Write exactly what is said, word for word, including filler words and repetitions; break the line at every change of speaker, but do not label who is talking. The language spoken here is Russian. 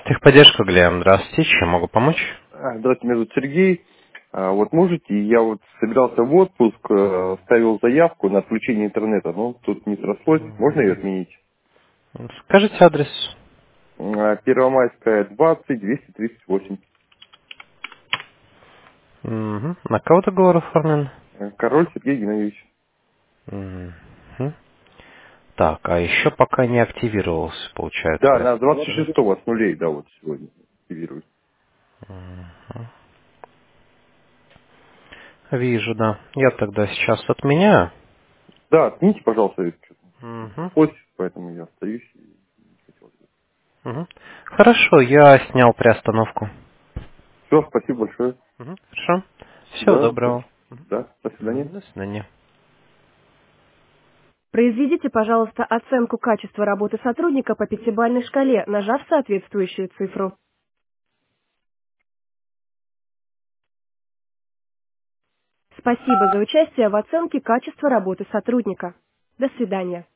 Техподдержка, Глеб, здравствуйте, чем могу помочь?
А, Здравствуйте, меня зовут Сергей. А, Вот можете, я вот собирался в отпуск, э, ставил заявку на отключение интернета, но тут не срослось. Можно ее отменить?
Скажите адрес.
А, Первомайская, двадцать, двести тридцать восемь.
Мгм. На кого договор оформлен?
Э, Король Сергей Геннадьевич.
Мгм. Так, а еще пока не активировался,
Да,
получается.
на двадцать шестого с нулей, да, вот сегодня активируюсь.
Вижу, да. Я тогда сейчас отменяю.
Да, отмените, пожалуйста, что-то не
Мгм.
срослось, поэтому я остаюсь. и не хотел.
Мгм. Хорошо, я снял приостановку.
Все, спасибо большое.
Мгм. Хорошо. Всего
Да, до,
доброго.
да, до свидания.
Мгм. До свидания.
Произведите, пожалуйста, оценку качества работы сотрудника по пятибалльной шкале, нажав соответствующую цифру. Спасибо за участие в оценке качества работы сотрудника. До свидания.